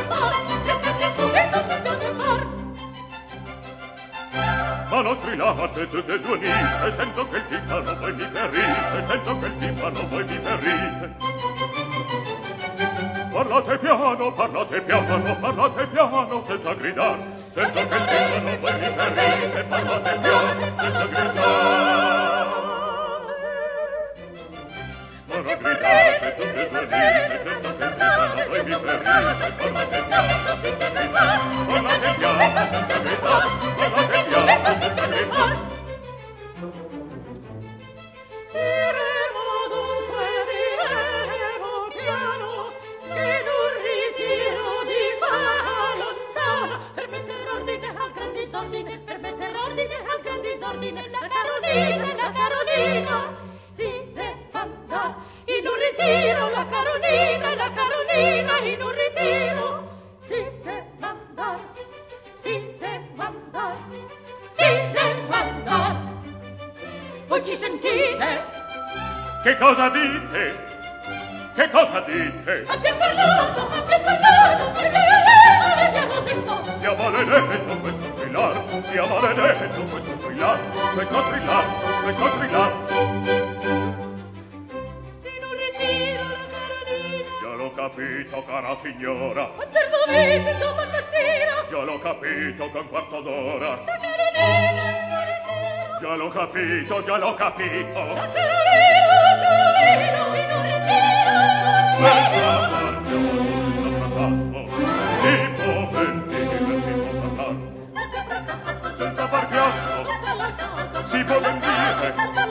far, le stazze subito si deve far. Ma non strillate tutte e due unite, sento che il timpano voi mi ferite, sento che il timpano voi mi ferite. Parlate piano, parlate piano, parlate piano, senza gridar, sento che il timpano voi mi ferite, parlate piano, senza gridar. Ma non gridate tutte e due unite, sento che il timpano voi mi ferite, parlate piano, senza gridar, parlate piano, senza gridar, parlate piano, senza gridar. Diremo dunque, diremo piano, che d'un ritiro di qua lontano, per mettere ordine al gran disordine, per mettere ordine al gran disordine, la Carolina, si deve andar in un ritiro, la Carolina, in un ritiro, si deve andar, si deve andar, si deve andar. Voi ci sentite? Che cosa dite? Che cosa dite? Abbiamo parlato, abbiamo detto. Sia maledetto questo strillar, sia maledetto questo strillar, questo strillar, questo strillar. In un ritiro la Carolina. Già l'ho capito, cara signora. Quanto dovete domani mattina? Già l'ho capito con quarto d'ora. La Carolina, in un ritiro. Già l'ho capito, già l'ho capito. La Carolina, in un ritiro. Senza farmioso, senza fracasso, si può ben dire, si può parlare. Senza far chiasso, Tutta la casa. si può ben dire.